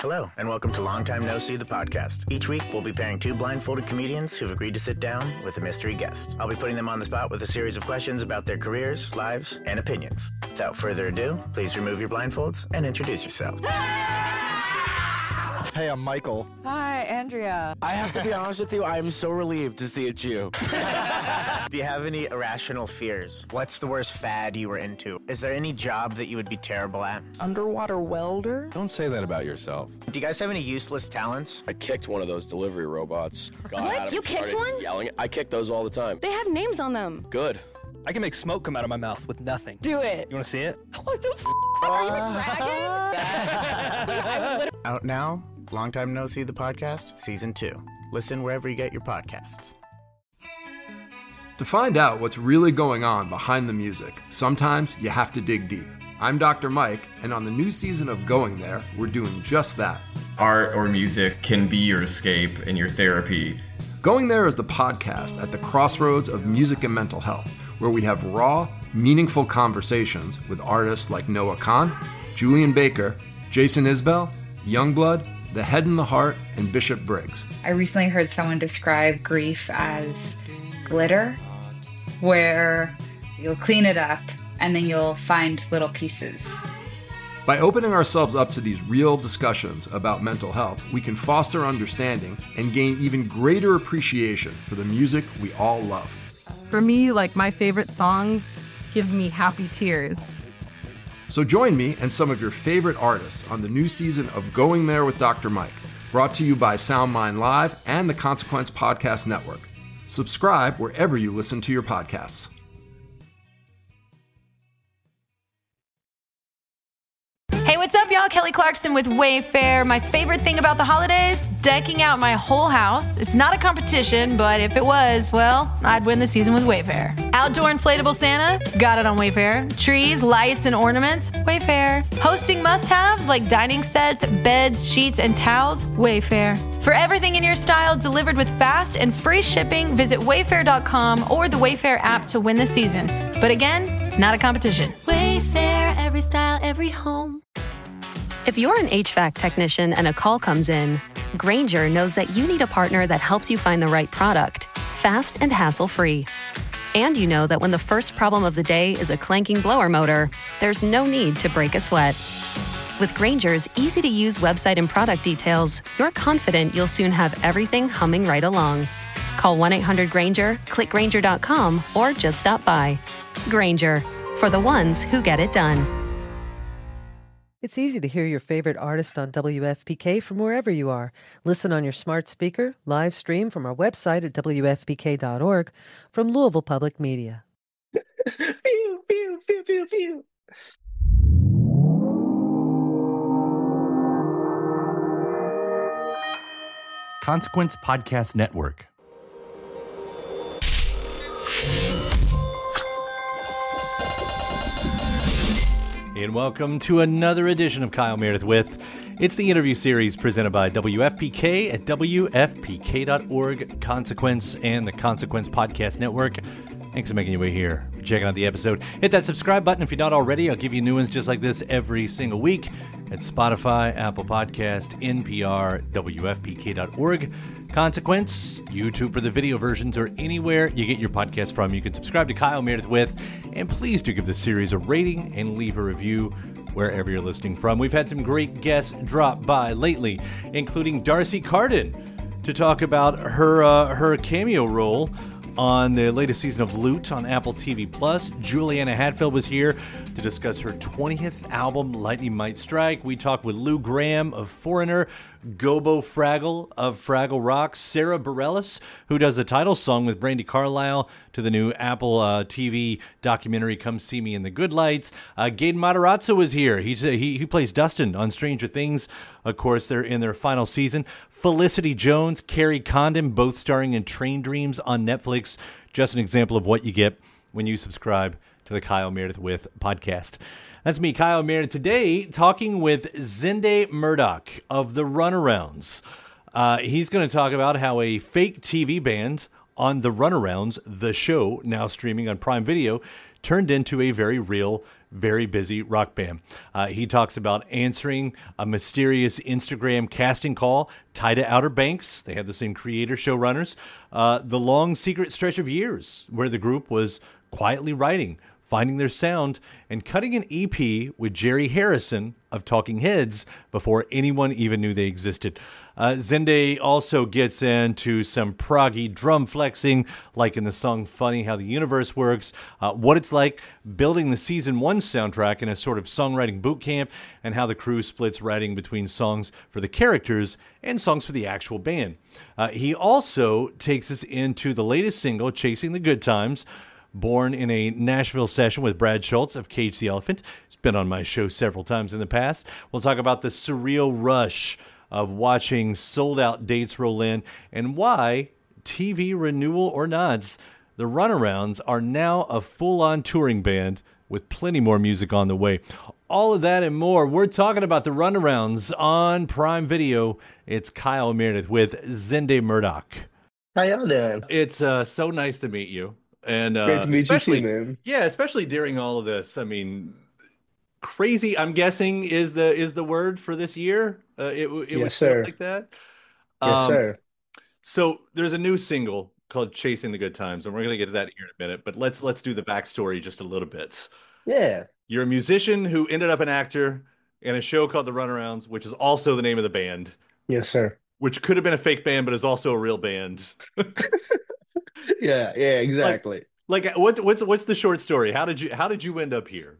Hello, and welcome to Long Time No See, the podcast. Each week, we'll be pairing two blindfolded comedians who've agreed to sit down with a mystery guest. I'll be putting them on the spot with a series of questions about their careers, lives, and opinions. Without further ado, please remove your blindfolds and introduce yourselves. Hey, I'm Michael. Hi, Andrea. I have to be honest with you, I am so relieved to see it's you. Do you have any irrational fears? What's the worst fad you were into? Is there any job that you would be terrible at? Underwater welder? Don't say that about yourself. Do you guys have any useless talents? I kicked one of those delivery robots. Got What? at him, You kicked started one? Yelling. I kick those all the time. They have names on them. Good. I can make smoke come out of my mouth with nothing. Do it. You want to see it? What the f***? Are you a dragon? Out now, Long Time No See, the podcast, Season 2. Listen wherever you get your podcasts. To find out what's really going on behind the music, sometimes you have to dig deep. I'm Dr. Mike, and on the new season of Going There, we're doing just that. Art or music can be your escape and your therapy. Going There is the podcast at the crossroads of music and mental health, where we have raw, meaningful conversations with artists like Noah Kahn, Julian Baker, Jason Isbell, Youngblood, The Head and the Heart, and Bishop Briggs. I recently heard someone describe grief as glitter, where you'll clean it up and then you'll find little pieces. By opening ourselves up to these real discussions about mental health, we can foster understanding and gain even greater appreciation for the music we all love. For me, like my favorite songs give me happy tears. So join me and some of your favorite artists on the new season of Going There with Dr. Mike, brought to you by SoundMind Live and the Consequence Podcast Network. Subscribe wherever you listen to your podcasts. Hey, what's up, y'all? Kelly Clarkson with Wayfair. My favorite thing about the holidays? Decking out my whole house. It's not a competition, but if it was, well, I'd win the season with Wayfair. Outdoor inflatable Santa? Got it on Wayfair. Trees, lights, and ornaments? Wayfair. Hosting must-haves like dining sets, beds, sheets, and towels? Wayfair. For everything in your style delivered with fast and free shipping, visit wayfair.com or the Wayfair app to win the season. But again, it's not a competition. Wayfair, every style, every home. If you're an HVAC technician and a call comes in, Grainger knows that you need a partner that helps you find the right product, fast and hassle-free. And you know that when the first problem of the day is a clanking blower motor, there's no need to break a sweat. With Grainger's easy-to-use website and product details, you're confident you'll soon have everything humming right along. Call 1-800-GRAINGER, click Grainger.com, or just stop by. Grainger, for the ones who get it done. It's easy to hear your favorite artist on WFPK from wherever you are. Listen on your smart speaker, live stream from our website at WFPK.org, from Louisville Public Media. Pew, pew, pew, pew, pew. Consequence Podcast Network. And welcome to another edition of Kyle Meredith With. It's the interview series presented by WFPK at WFPK.org, Consequence, and the Consequence Podcast Network. Thanks for making your way here, for checking out the episode. Hit that subscribe button if you're not already. I'll give you new ones just like this every single week at Spotify, Apple Podcast, NPR, WFPK.org, Consequence, YouTube for the video versions, or anywhere you get your podcast from. You can subscribe to Kyle Meredith With, and please do give this series a rating and leave a review wherever you're listening from. We've had some great guests drop by lately, including D'Arcy Carden, to talk about her cameo role on the latest season of Loot on Apple TV+. Juliana Hatfield was here to discuss her 20th album, Lightning Might Strike. We talked with Lou Graham of Foreigner, Gobo Fraggle of Fraggle Rock, Sarah Bareilles, who does the title song with Brandi Carlile, to the new Apple TV documentary Come See Me in the Good Lights. Gaten Matarazzo was here. He plays Dustin on Stranger Things. Of course, they're in their final season. Felicity Jones, Carrie Condon, both starring in Train Dreams on Netflix. Just an example of what you get when you subscribe to the Kyle Meredith With podcast. That's me, Kyle Meredith, today talking with Zende Murdoch of the Runarounds. He's going to talk about how a fake TV band on The Runarounds, the show, now streaming on Prime Video, turned into a very real very busy rock band. He talks about answering a mysterious Instagram casting call tied to Outer Banks. They had the same creator showrunners. The long secret stretch of years where the group was quietly writing, finding their sound, and cutting an EP with Jerry Harrison of Talking Heads before anyone even knew they existed. Zende also gets into some proggy drum flexing, like in the song Funny How the Universe Works, what it's like building the season 1 soundtrack in a sort of songwriting boot camp, and how the crew splits writing between songs for the characters and songs for the actual band. He also takes us into the latest single, Chasing the Good Times, born in a Nashville session with Brad Schultz of Cage the Elephant. He's been on my show several times in the past. We'll talk about the surreal rush of watching sold-out dates roll in and why, TV renewal or not, the Runarounds are now a full-on touring band with plenty more music on the way. All of that and more. We're talking about the Runarounds on Prime Video. It's Kyle Meredith with Zende Murdoch. How y'all doing? It's so nice to meet you. And Great to meet you too, man. Yeah, especially during all of this. I mean, crazy, I'm guessing, is the word for this year. It Yes, was sir. like that. Yes, sir. So there's a new single called "Chasing the Good Times," and we're gonna get to that here in a minute. But let's do the backstory just a little bit. Yeah. You're a musician who ended up an actor in a show called The Runarounds, which is also the name of the band. Yes, sir. Which could have been a fake band, but is also a real band. Yeah, exactly. Like what's the short story? How did you end up here?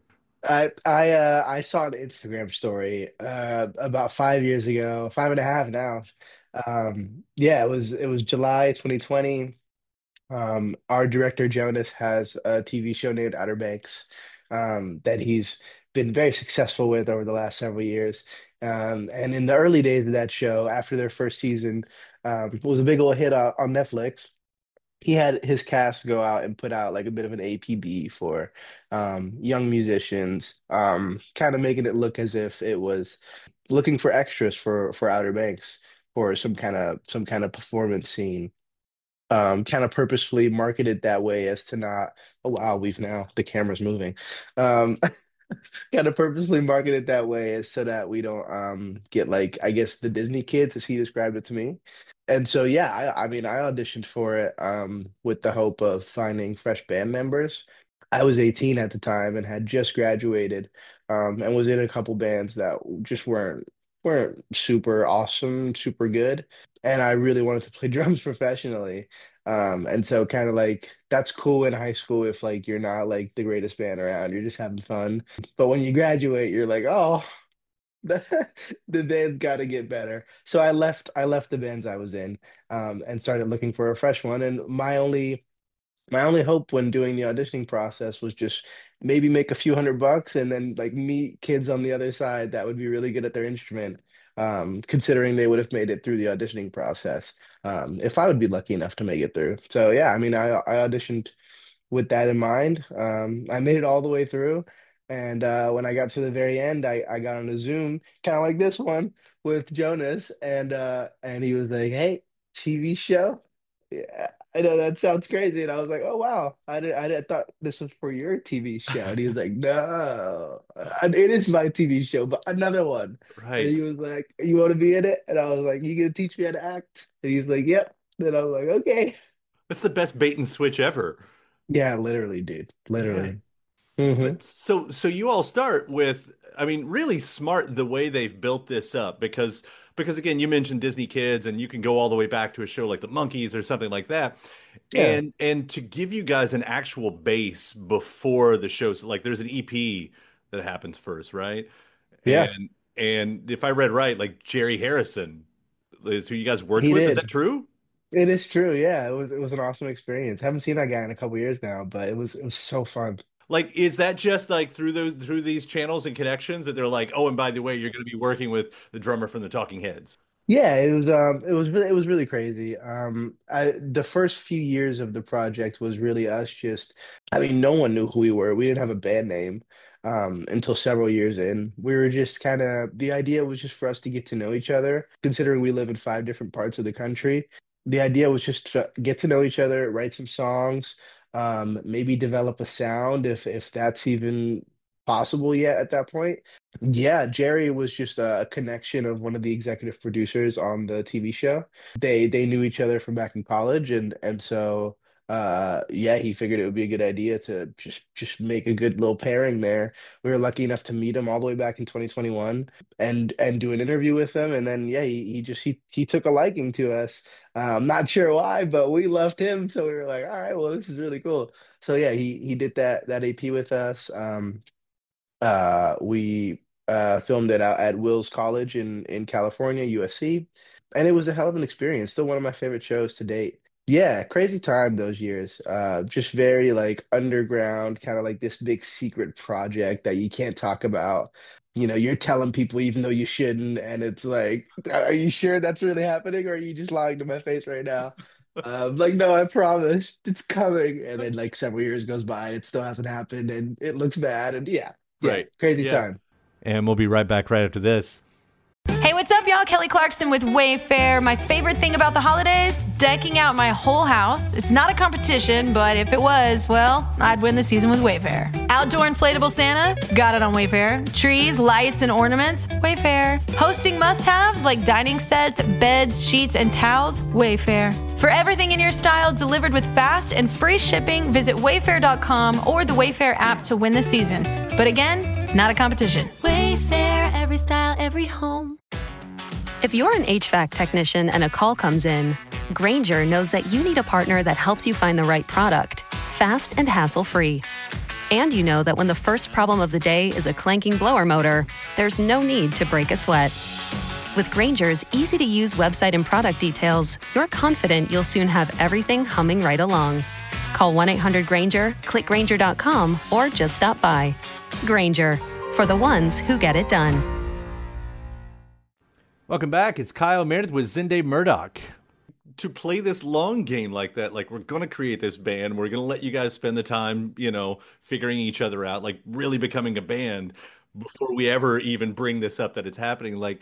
I saw an Instagram story about 5 years ago, 5.5 now. Yeah, it was July 2020. Our director Jonas has a TV show named Outer Banks that he's been very successful with over the last several years. And in the early days of that show, after their first season, it was a big old hit on Netflix. He had his cast go out and put out like a bit of an APB for young musicians, kind of making it look as if it was looking for extras for Outer Banks for some kind of performance scene. Kind of purposefully marketed that way as to not, oh wow, the camera's moving. Um, kind of purposely marketed that way as so that we don't get like, I guess, the Disney kids, as he described it to me. And so yeah, I mean I auditioned for it with the hope of finding fresh band members. I was 18 at the time and had just graduated, and was in a couple bands that just weren't super awesome, super good. And I really wanted to play drums professionally. And so kind of like that's cool in high school if like you're not like the greatest band around, you're just having fun. But when you graduate, you're like, oh, the band's got to get better. So I left the bands I was in, and started looking for a fresh one. And my only hope when doing the auditioning process was just maybe make a few $100 and then like meet kids on the other side that would be really good at their instrument, considering they would have made it through the auditioning process, if I would be lucky enough to make it through. So yeah, I mean, I auditioned with that in mind. I made it all the way through. And when I got to the very end, I got on a Zoom, kind of like this one with Jonas, and he was like, "Hey, TV show." Yeah, I know that sounds crazy. And I was like, "Oh wow, I thought this was for your TV show." And he was like, "No, it is my TV show, but another one." And Right. he was like, "You want to be in it?" And I was like, "You gonna teach me how to act?" And he was like, "Yep." Then I was like, "Okay." That's the best bait and switch ever. Yeah, literally, dude. Yeah. Literally. Hmm. But so you all start with, I mean, really smart the way they've built this up because again, you mentioned Disney Kids and you can go all the way back to a show like The Monkees or something like that. Yeah. And to give you guys an actual base before the show, so like there's an EP that happens first, right? Yeah. And if I read right, like Jerry Harrison is who you guys worked He with. Is that did. true? It is true. Yeah, it was an awesome experience. Haven't seen that guy in a couple years now, but it was so fun. Like, is that just like through these channels and connections that they're like, oh, and by the way, you're going to be working with the drummer from the Talking Heads? Yeah, it was really crazy. The first few years of the project was really us just, I mean, no one knew who we were. We didn't have a band name until several years in. We were just kind of, the idea was just for us to get to know each other, considering we live in 5 different parts of the country. The idea was just to get to know each other, write some songs, maybe develop a sound if that's even possible yet at that point. Yeah, Jerry was just a connection of one of the executive producers on the TV show. They knew each other from back in college, and so yeah, he figured it would be a good idea to just make a good little pairing there. We were lucky enough to meet him all the way back in 2021 and do an interview with him, and then yeah, he took a liking to us. I'm not sure why, but we loved him, so we were like, all right, well, this is really cool. So yeah, he did that AP with us. We filmed it out at Wills College in California, USC, and it was a hell of an experience. Still one of my favorite shows to date. Yeah, crazy time those years. Just very like underground, kind of like this big secret project that you can't talk about. You're telling people even though you shouldn't, and it's like, are you sure that's really happening, or are you just lying to my face right now? Like, no, I promise it's coming. And then like several years goes by, and it still hasn't happened, and it looks bad. And yeah, Right. crazy Yeah. time. And we'll be right back right after this. Hey, what's up, y'all? Kelly Clarkson with Wayfair. My favorite thing about the holidays? Decking out my whole house. It's not a competition, but if it was, well, I'd win the season with Wayfair. Outdoor inflatable Santa? Got it on Wayfair. Trees, lights, and ornaments? Wayfair. Hosting must-haves like dining sets, beds, sheets, and towels? Wayfair. For everything in your style delivered with fast and free shipping, visit wayfair.com or the Wayfair app to win the season. But again, it's not a competition. Wayfair, every style, every home. If you're an HVAC technician and a call comes in, Granger knows that you need a partner that helps you find the right product, fast and hassle-free. And you know that when the first problem of the day is a clanking blower motor, there's no need to break a sweat. With Granger's easy-to-use website and product details, you're confident you'll soon have everything humming right along. Call 1-800-GRANGER, click Granger.com, or just stop by. Granger, for the ones who get it done. Welcome back. It's Kyle Meredith with Zende Murdoch. To play this long game like that, like we're going to create this band, we're going to let you guys spend the time, figuring each other out, like really becoming a band before we ever even bring this up that it's happening. Like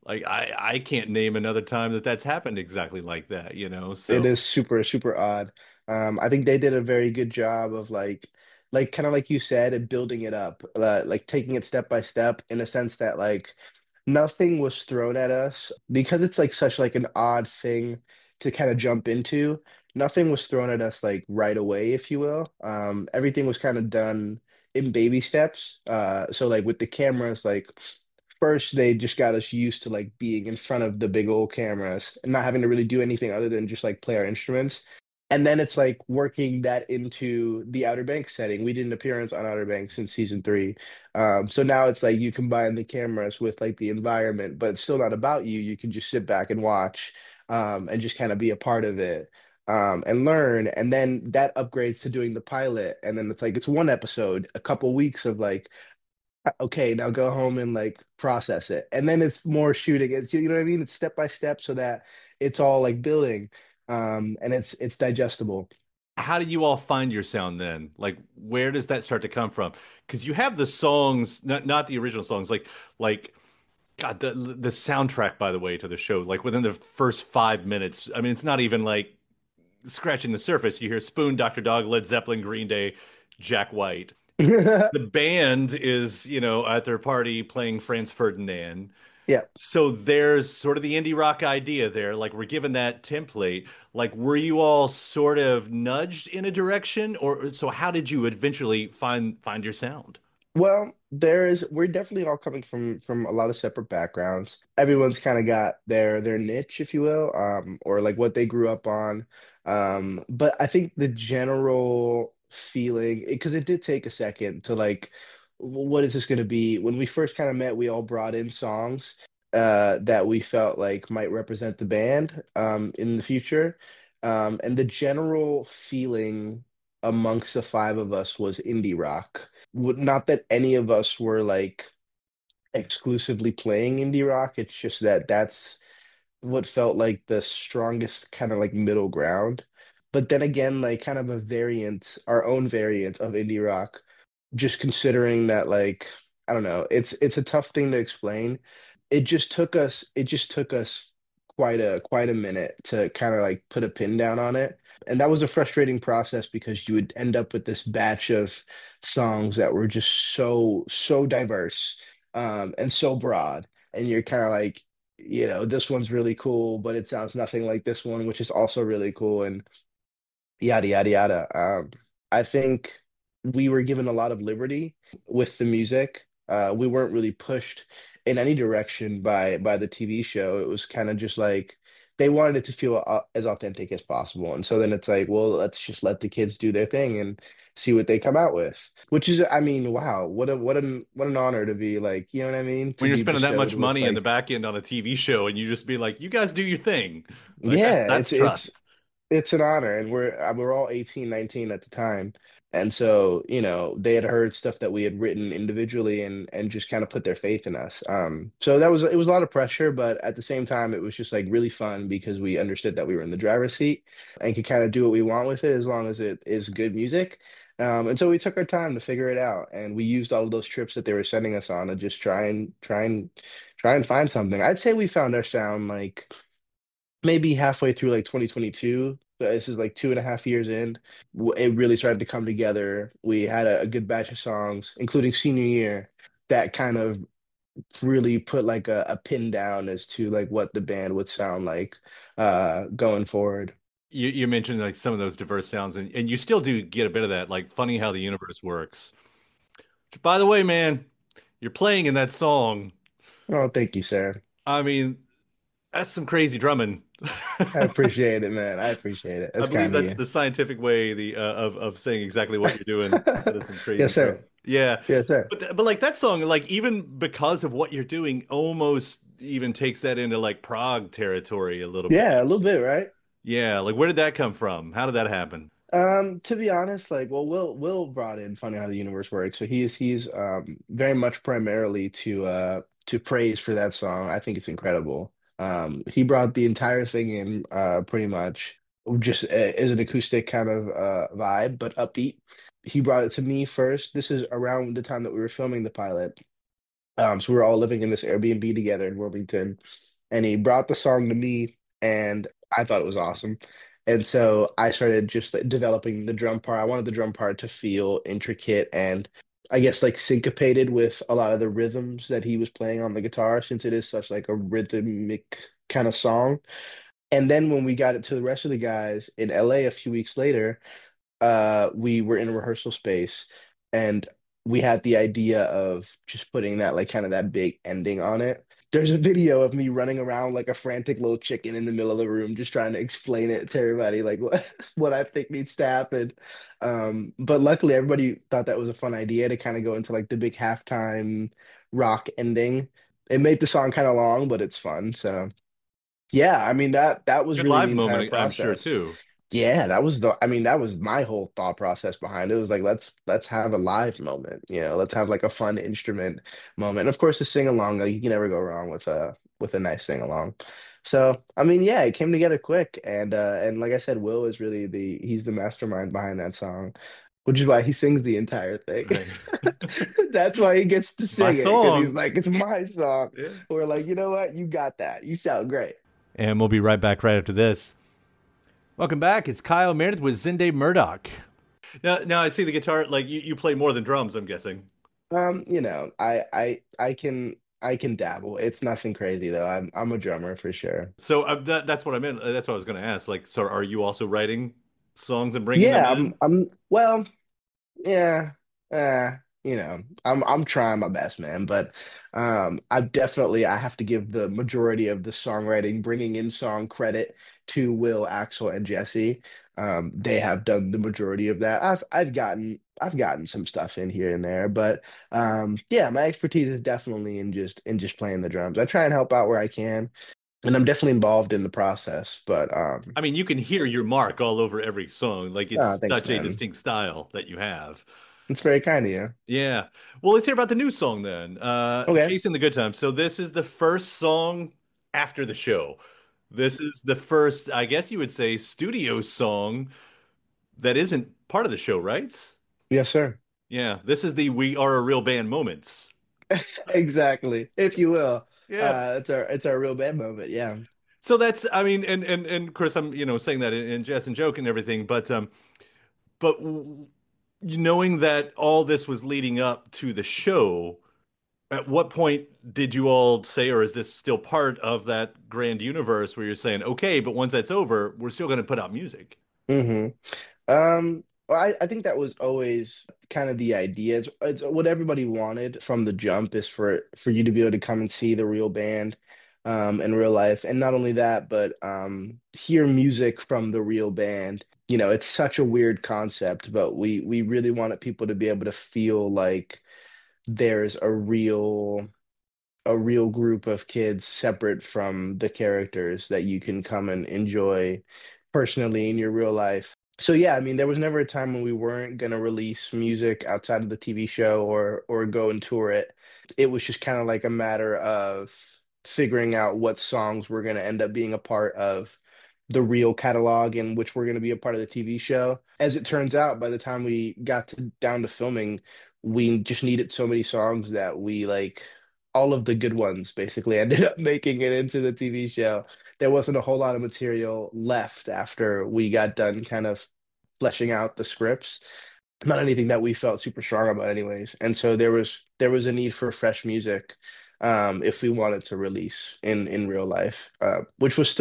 I can't name another time that's happened exactly like that, so. It is super, super odd. I think they did a very good job of like kind of like you said, and building it up, like taking it step by step in a sense that like nothing was thrown at us because it's like such like an odd thing to kind of jump into. Nothing was thrown at us like right away, if you will. Everything was kind of done in baby steps. So like with the cameras, like first they just got us used to like being in front of the big old cameras and not having to really do anything other than just like play our instruments. And then it's like working that into the Outer Banks setting. We did an appearance on Outer Banks in season 3. So now it's like you combine the cameras with like the environment, but it's still not about you. You can just sit back and watch, and just kind of be a part of it, and learn. And then that upgrades to doing the pilot. And then it's like it's one episode, a couple weeks of like, okay, now go home and like process it. And then it's more shooting. It's, you know what I mean? It's step by step so that it's all like building. And it's digestible. How do you all find your sound then? Like, where does that start to come from? Because you have the songs, not the original songs, like God, the soundtrack, by the way, to the show, like within the first 5 minutes. I mean, it's not even like scratching the surface. You hear Spoon, Dr. Dog, Led Zeppelin, Green Day, Jack White. The band is, at their party playing Franz Ferdinand. Yeah. So there's sort of the indie rock idea there. Like we're given that template. Like, were you all sort of nudged in a direction, or so how did you eventually find your sound? Well, we're definitely all coming from a lot of separate backgrounds. Everyone's kind of got their niche, if you will, or like what they grew up on. But I think the general feeling, because it did take a second to like, what is this going to be? When we first kind of met, we all brought in songs that we felt like might represent the band in the future. And the general feeling amongst the 5 of us was indie rock. Not that any of us were like exclusively playing indie rock. It's just that that's what felt like the strongest kind of like middle ground. But then again, like kind of a variant, our own variant of indie rock, just considering that like, I don't know, it's a tough thing to explain. It just took us quite a minute to kind of like put a pin down on it. And that was a frustrating process because you would end up with this batch of songs that were just so diverse, and so broad. And you're kind of like, this one's really cool, but it sounds nothing like this one, which is also really cool, and yada yada yada. I think we were given a lot of liberty with the music. We weren't really pushed in any direction by the TV show. It was kind of just like they wanted it to feel as authentic as possible. And so then it's like, well, let's just let the kids do their thing and see what they come out with. Which is, I mean, wow, what an honor to be like, you know what I mean? To When you're be spending that bestowed much with money in the like, back end on a TV show and you just be like, you guys do your thing. Like yeah, that's trust. it's an honor, and we're all 18, 19 at the time. And so, they had heard stuff that we had written individually and just kind of put their faith in us. So it was a lot of pressure, but at the same time, it was just like really fun because we understood that we were in the driver's seat and could kind of do what we want with it as long as it is good music. And so we took our time to figure it out, and we used all of those trips that they were sending us on to just try and find something. I'd say we found our sound like maybe halfway through like 2022. So this is like 2.5 years in. It really started to come together. We had a good batch of songs, including senior year, that kind of really put like a pin down as to like what the band would sound like going forward. You mentioned like some of those diverse sounds, and you still do get a bit of that, like Funny How the Universe Works. By the way, man, you're playing in that song. Oh, thank you, sir. I mean, that's some crazy drumming. I appreciate it, man. I appreciate it. I That's believe kind of that's you. the scientific way of saying exactly what you're doing. That is some crazy Yes, stuff. sir. Yeah. Yes, sir. But like that song, like even because of what you're doing, almost even takes that into like prog territory a little bit. Yeah, a little bit, right? Yeah, like where did that come from? How did that happen? To be honest, like, well, Will brought in Funny How the Universe Works, so he's very much primarily to praise for that song. I think it's incredible. He brought the entire thing in, pretty much just as an acoustic kind of vibe, but upbeat. He brought it to me first. This is around the time that we were filming the pilot. So we were all living in this Airbnb together in Wilmington, and he brought the song to me, and I thought it was awesome. And so I started just like, developing the drum part. I wanted the drum part to feel intricate and I guess like syncopated with a lot of the rhythms that he was playing on the guitar, since it is such like a rhythmic kind of song. And then when we got it to the rest of the guys in LA a few weeks later, we were in a rehearsal space and we had the idea of just putting that like kind of that big ending on it. There's a video of me running around like a frantic little chicken in the middle of the room, just trying to explain it to everybody, like what I think needs to happen. But luckily, everybody thought that was a fun idea to kind of go into like the big halftime rock ending. It made the song kind of long, but it's fun. So yeah, I mean that was Good really live the entire moment, I'm sure process. too. Yeah, I mean, that was my whole thought process behind it. It was like, let's have a live moment, let's have like a fun instrument moment. And of course, the sing along, like you can never go wrong with a nice sing along. So, I mean, yeah, it came together quick, and like I said, Will is really he's the mastermind behind that song, which is why he sings the entire thing. Right. That's why he gets to My sing it because he's song. like, it's my song. Yeah. We're like, you know what? You got that. You sound great. And we'll be right back right after this. Welcome back. It's Kyle Meredith with Zenday Murdoch. Now I see the guitar. Like you play more than drums, I'm guessing. I can dabble. It's nothing crazy though. I'm a drummer for sure. So that's what I meant. That's what I was going to ask. Like, so are you also writing songs and bringing them Yeah, in? I'm well, yeah. I'm trying my best, man, but I have to give the majority of the songwriting, bringing in song credit to Will, Axel, and Jesse. They have done the majority of that. I've gotten some stuff in here and there, but yeah, my expertise is definitely in just playing the drums. I try and help out where I can, and I'm definitely involved in the process, but I mean, you can hear your mark all over every song. Like it's thanks, such a man. distinct style that you have. It's very kind of you. Yeah. Well, let's hear about the new song then. Okay. Chasing the Good Times. So this is the first song after the show. This is the first, I guess you would say, studio song that isn't part of the show, right? Yes, sir. Yeah. This is the We Are a Real Band moments. Exactly, if you will. Yeah. It's our real band moment. Yeah. So that's, I mean, and of course I'm, saying that in jest and joke and everything, but knowing that all this was leading up to the show, at what point did you all say, or is this still part of that grand universe where you're saying, okay, but once that's over, we're still going to put out music? hmm well, I think that was always kind of the idea. It's what everybody wanted from the jump is for you to be able to come and see the real band in real life. And not only that, but hear music from the real band. It's such a weird concept, but we really wanted people to be able to feel like there's a real group of kids separate from the characters that you can come and enjoy personally in your real life. So yeah, I mean, there was never a time when we weren't gonna release music outside of the TV show or go and tour it. It was just kind of like a matter of figuring out what songs were gonna end up being a part of the real catalog and which were gonna be a part of the TV show. As it turns out, by the time we got down to filming, we just needed so many songs that we like all of the good ones basically ended up making it into the TV show. There wasn't a whole lot of material left after we got done kind of fleshing out the scripts. Not anything that we felt super strong about anyways. And so there was a need for fresh music if we wanted to release in real life, which was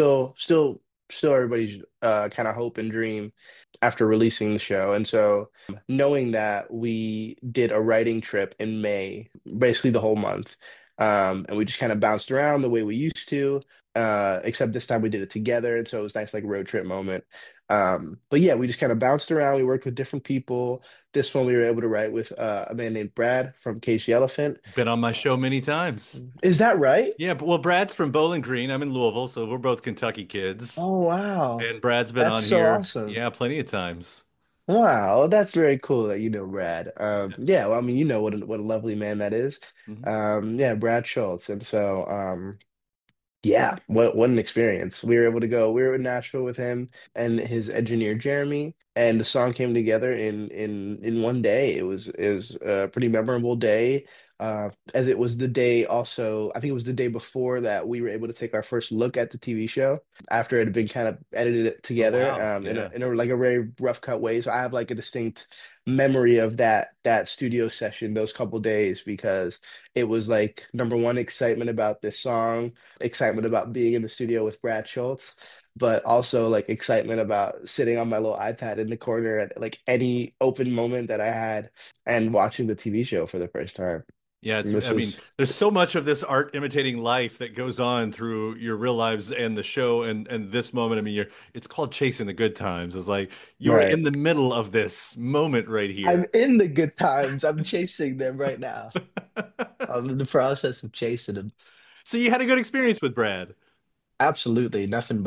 still everybody's kind of hope and dream after releasing the show. And so knowing that we did a writing trip in May, basically the whole month, and we just kind of bounced around the way we used to, except this time we did it together. And so it was a nice like road trip moment. But yeah, we just kind of bounced around. We worked with different people. This one we were able to write with a man named Brad from Cage the Elephant. Been on my show many times. Is that right? Yeah, well, Brad's from Bowling Green. I'm in Louisville, so we're both Kentucky kids. Oh, wow. And Brad's been That's on so here. awesome. Yeah, plenty of times. Wow, that's very cool that you know Brad. Yeah, well, I mean, you know what a lovely man that is. Mhm. Yeah, Brad Schultz. And so, yeah, what an experience. We were able to go. We were in Nashville with him and his engineer Jeremy, and the song came together in one day. It was a pretty memorable day. As it was the day also, I think it was the day before that we were able to take our first look at the TV show after it had been kind of edited together Wow. in Yeah. a like a very rough cut way. So I have like a distinct memory of that studio session, those couple days, because it was like number one, excitement about this song, excitement about being in the studio with Brad Schultz, but also like excitement about sitting on my little iPad in the corner at like any open moment that I had and watching the TV show for the first time. Yeah, And this I mean, was there's so much of this art imitating life that goes on through your real lives and the show and this moment. I mean, it's called chasing the good times. It's like you're right. in the middle of this moment right I'm here. in the good times. I'm chasing them right now. I'm in the process of chasing them. So you had a good experience with Brad. Absolutely,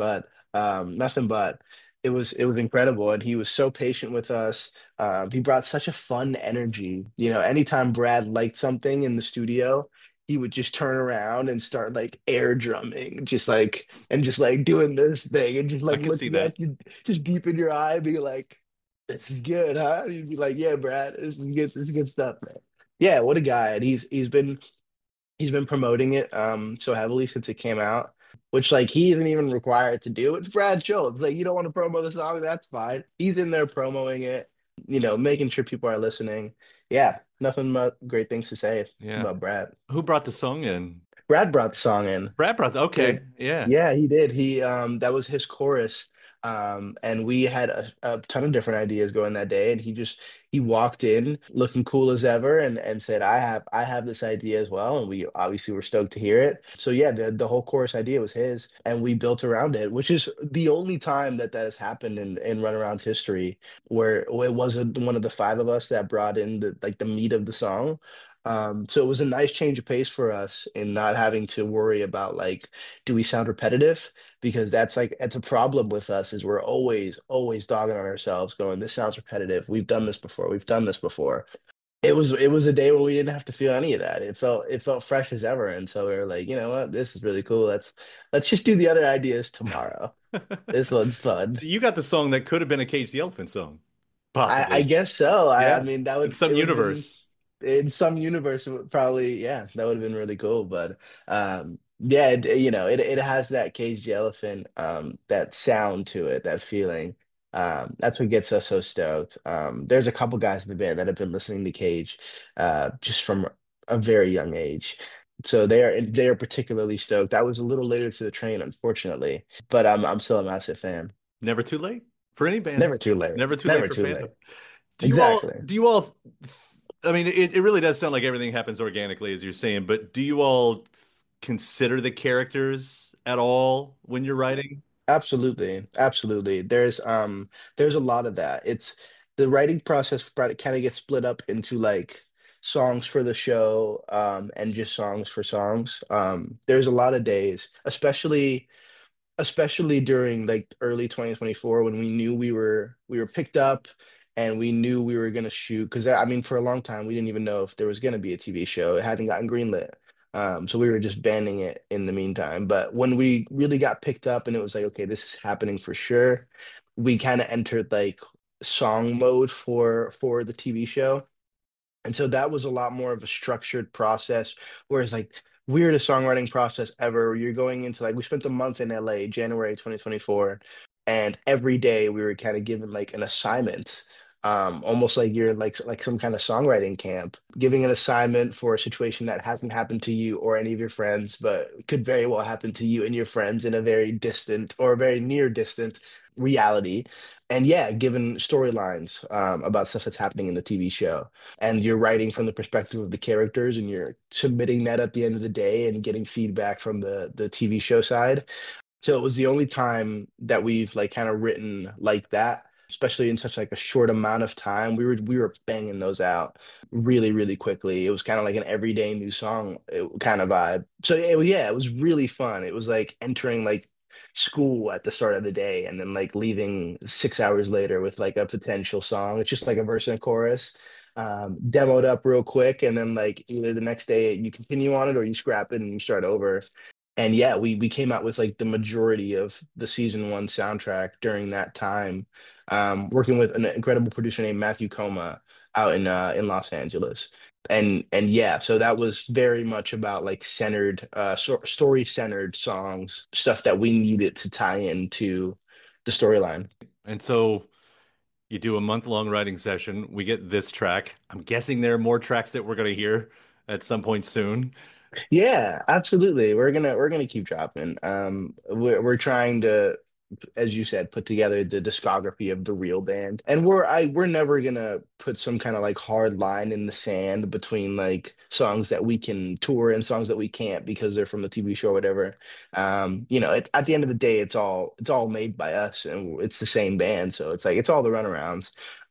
nothing but. It was incredible, and he was so patient with us. He brought such a fun energy. Anytime Brad liked something in the studio, he would just turn around and start like air drumming, just like doing this thing, and just I like can see looking that. at you, just deep in your eye, being like, "This is good, huh?" And you'd be like, "Yeah, Brad, this is good. This is good stuff, man." Yeah, what a guy, and he's been promoting it so heavily since it came out, which like he isn't even required to do. It's Brad Schultz. Like you don't want to promo the song, that's fine. He's in there promoting it, making sure people are listening. Yeah, nothing but great things to say Yeah. about Brad. Who brought the song in? Brad brought the song in. Brad brought okay. Yeah. Yeah, he did. That was his chorus. And we had a ton of different ideas going that day, and he walked in looking cool as ever and said, I have this idea as well. And we obviously were stoked to hear it. So yeah, the whole chorus idea was his, and we built around it, which is the only time that has happened in Runaround's history where it wasn't one of the five of us that brought in the meat of the song. So it was a nice change of pace for us in not having to worry about like, do we sound repetitive? Because it's a problem with us is we're always dogging on ourselves, going, this sounds repetitive. We've done this before. We've done this before. It was a day where we didn't have to feel any of that. It felt fresh as ever. And so we were like, you know what, this is really cool. Let's just do the other ideas tomorrow. This one's fun. So you got the song that could have been a Cage the Elephant song, I possibly. guess so. I Yeah. mean that In would some it would have been universe. in some universe it would probably, yeah, that would have been really cool. But Yeah, it has that caged elephant, that sound to it, that feeling. That's what gets us so stoked. There's a couple guys in the band that have been listening to Cage, just from a very young age. So they are particularly stoked. I was a little later to the train, unfortunately, but I'm still a massive fan. Never too late for any band. Never too late. Never too late Never for too fandom. late. Do you all? Exactly. Do you all? I mean, it really does sound like everything happens organically, as you're saying. But do you all consider the characters at all when you're writing? Absolutely, absolutely. There's a lot of that. It's the writing process kind of gets split up into like songs for the show, and just songs for songs. There's a lot of days, especially during like early 2024 when we knew we were picked up and we knew we were going to shoot, because I mean for a long time we didn't even know if there was going to be a TV show. It hadn't gotten greenlit. So we were just banding it in the meantime, but when we really got picked up and it was like, okay, this is happening for sure, we kind of entered like song mode for the TV show. And so that was a lot more of a structured process, whereas like weirdest songwriting process ever. You're going into like we spent a month in LA, January 2024, and every day we were kind of given like an assignment, almost like you're like some kind of songwriting camp, giving an assignment for a situation that hasn't happened to you or any of your friends, but could very well happen to you and your friends in a very distant or a very near distant reality. And yeah, given storylines, about stuff that's happening in the TV show, and you're writing from the perspective of the characters and you're submitting that at the end of the day and getting feedback from the TV show side. So it was the only time that we've like kind of written like that, especially in such like a short amount of time. We were banging those out really, really quickly. It was kind of like an everyday new song, kind of vibe. So yeah, it was really fun. It was like entering like school at the start of the day and then like leaving 6 hours later with like a potential song. It's just like a verse and chorus, demoed up real quick, and then like either the next day you continue on it or you scrap it and you start over. And yeah, we came out with like the majority of the season one soundtrack during that time, working with an incredible producer named Matthew Coma out in Los Angeles. And yeah, so that was very much about like centered, story centered songs, stuff that we needed to tie into the storyline. And so you do a month-long writing session. We get this track. I'm guessing there are more tracks that we're going to hear at some point soon. Yeah, absolutely. We're gonna keep dropping. We're trying to, as you said, put together the discography of the real band. And we're never gonna put some kind of like hard line in the sand between like songs that we can tour and songs that we can't because they're from the TV show or whatever. At the end of the day, it's all made by us and it's the same band, so it's like it's all the runarounds.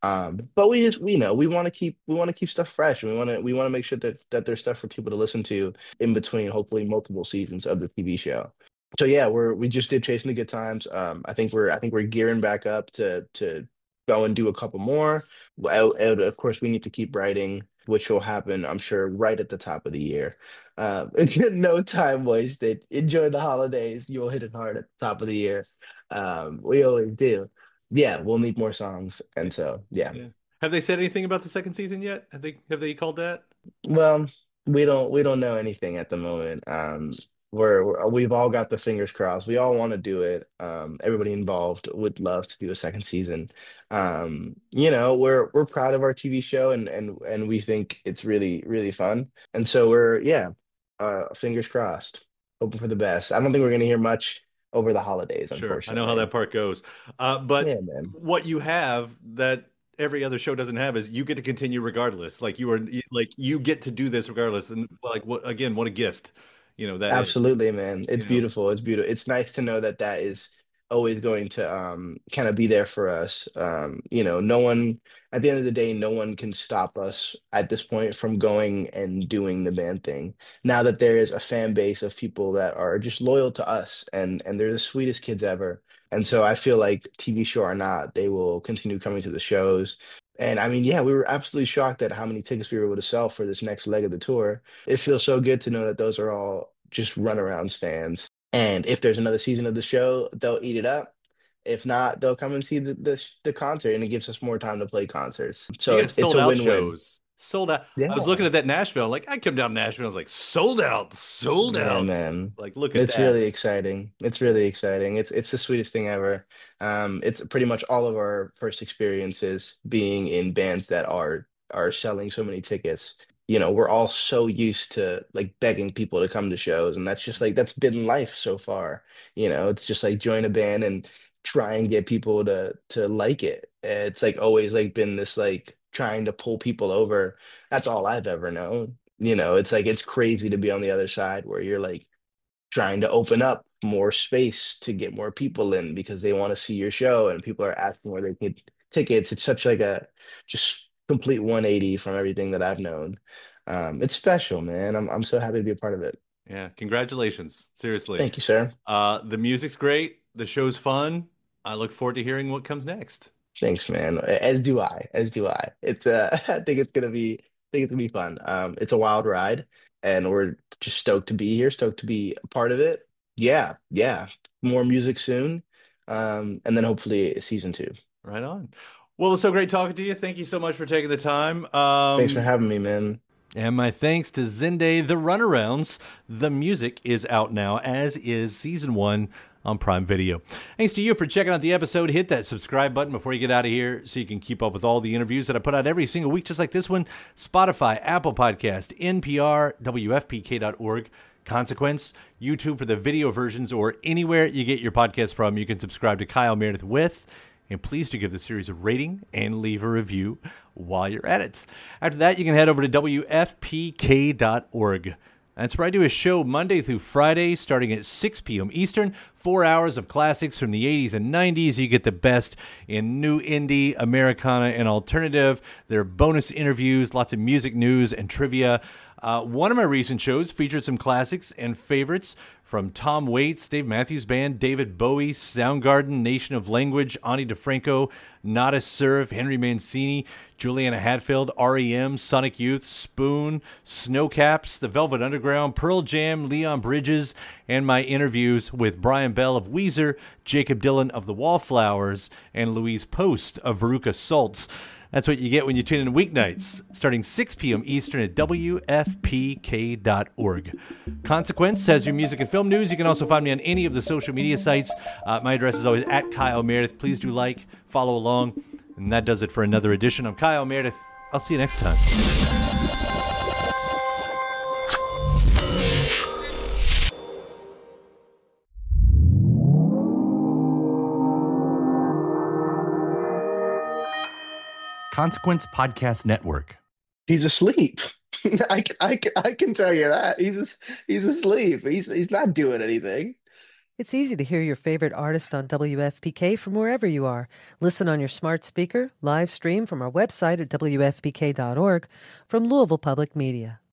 But we want to keep stuff fresh, and we want to make sure that there's stuff for people to listen to in between, hopefully multiple seasons of the TV show. So yeah, we just did Chasing the Good Times. I think we're gearing back up to go and do a couple more. And of course, we need to keep writing, which will happen, I'm sure, right at the top of the year. No time wasted. Enjoy the holidays. You'll hit it hard at the top of the year. We always do. Yeah, we'll need more songs, and so yeah. Yeah. Have they said anything about the second season yet? Have they called that? Well, we don't know anything at the moment. We've all got the fingers crossed. We all want to do it. Everybody involved would love to do a second season. We're proud of our TV show, and we think it's really, really fun. And so fingers crossed, hoping for the best. I don't think we're gonna hear much over the holidays, Sure, I unfortunately. know how that part goes. But Yeah, man. what you have that every other show doesn't have is you get to continue regardless. Like you get to do this regardless. And like what a gift, that is. Absolutely, man. You It's know, beautiful. It's beautiful. It's nice to know that that is always going to kind of be there for us. No one at the end of the day, no one can stop us at this point from going and doing the band thing. Now that there is a fan base of people that are just loyal to us and they're the sweetest kids ever. And so I feel like TV show or not, they will continue coming to the shows. And I mean, yeah, we were absolutely shocked at how many tickets we were able to sell for this next leg of the tour. It feels so good to know that those are all just runaround fans. And if there's another season of the show, they'll eat it up. If not, they'll come and see the concert, and it gives us more time to play concerts. So you got it's sold a out win-win. shows Sold out. Yeah. I was looking at that Nashville. Like, I come down to Nashville. I was like, sold out. Yeah, man. Like, look at It's that. really exciting. It's really exciting. It's the sweetest thing ever. It's pretty much all of our first experiences being in bands that are selling so many tickets. You know, we're all so used to like begging people to come to shows, and that's just like that's been life so far. You know, it's just like join a band and try and get people to like it. It's like always like been this like trying to pull people over. That's all I've ever known. You know, it's like it's crazy to be on the other side where you're like trying to open up more space to get more people in because they want to see your show and people are asking where they can get tickets. It's such like a just complete 180 from everything that I've known. It's special, man. I'm so happy to be a part of it. Yeah. Congratulations. Seriously. Thank you, sir. The music's great. The show's fun. I look forward to hearing what comes next. Thanks, man. As do I. As do I. It's I think it's gonna be fun. It's a wild ride and we're just stoked to be here, stoked to be a part of it. Yeah, yeah. More music soon. And then hopefully season 2. Right on. Well, it was so great talking to you. Thank you so much for taking the time. Thanks for having me, man. And my thanks to Zende The Runarounds. The music is out now, as is season 1 on Prime Video. Thanks to you for checking out the episode. Hit that subscribe button before you get out of here so you can keep up with all the interviews that I put out every single week, just like this one. Spotify, Apple Podcast, NPR, WFPK.org, Consequence, YouTube for the video versions, or anywhere you get your podcast from. You can subscribe to Kyle Meredith With. And please do give the series a rating and leave a review while you're at it. After that, you can head over to WFPK.org. That's where I do a show Monday through Friday, starting at 6 p.m. Eastern. 4 hours of classics from the 80s and 90s. You get the best in new indie, Americana, and alternative. There are bonus interviews, lots of music news and trivia. One of my recent shows featured some classics and favorites from Tom Waits, Dave Matthews Band, David Bowie, Soundgarden, Nation of Language, Ani DeFranco, Nada Surf, Henry Mancini, Juliana Hatfield, REM, Sonic Youth, Spoon, Snowcaps, The Velvet Underground, Pearl Jam, Leon Bridges, and my interviews with Brian Bell of Weezer, Jacob Dylan of The Wallflowers, and Louise Post of Veruca Salt. That's what you get when you tune in weeknights, starting 6 p.m. Eastern at WFPK.org. Consequence has your music and film news. You can also find me on any of the social media sites. My address is always at Kyle Meredith. Please do like, follow along. And that does it for another edition of Kyle Meredith. I'll see you next time. Consequence Podcast Network. He's asleep. I can tell you that. He's asleep. He's not doing anything. It's easy to hear your favorite artist on WFPK from wherever you are. Listen on your smart speaker, live stream from our website at WFPK.org, from Louisville Public Media.